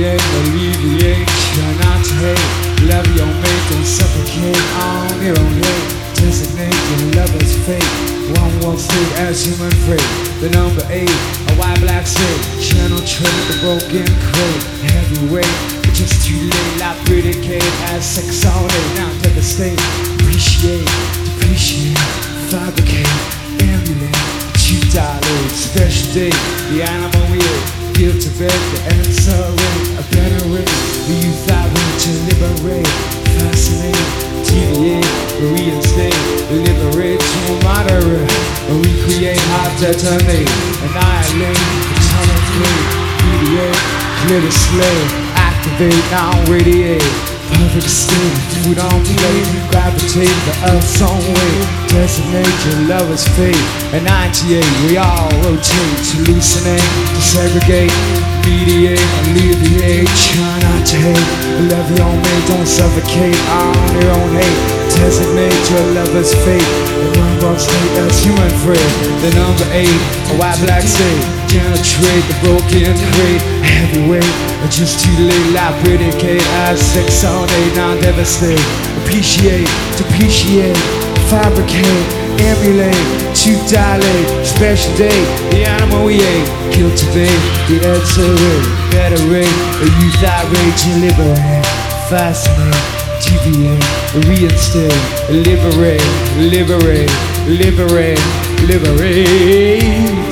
mediate, alleviate, try not to hate. Love your mate, don't suffocate on your own hate. Designate your lover's fate. One walk straight as human freight. The number 8, a white black state. Channel trade, the broken crate. Heavyweight, but just too late. Like predicate as sex all day. Now devastate, appreciate, depreciate, fabricate, emulate, cheap dilate. Special day, the animal weird. Guilt of it, the answer rate, a better rate. The youth I want to liberate, fascinate, deviate, reinstate, liberate to moderate, recreate, hard detonate, annihilate, atomic mediate, clear the slave, activate, now radiate, perfect state, food on plate, gravitate, the earth's own way, designate your lover's fate, and 98, we all rotate, hallucinate, desegregate, mediate, alleviate, try not to hate, love your mate, don't suffocate on your own hate, designate your lover's fate, and one wrong state as human frame, the number 8, a white black state, penetrate the broken crate, heavyweight, just too late, like predicate, as sex all day, now devastate, appreciate, depreciate, fabricate, emulate, to dilate, special day, the animal we ate, cultivate, the answer rate, better rate, a youth outrage, liberate, fascinate, deviate, reinstate, liberate, liberate, liberate, liberate.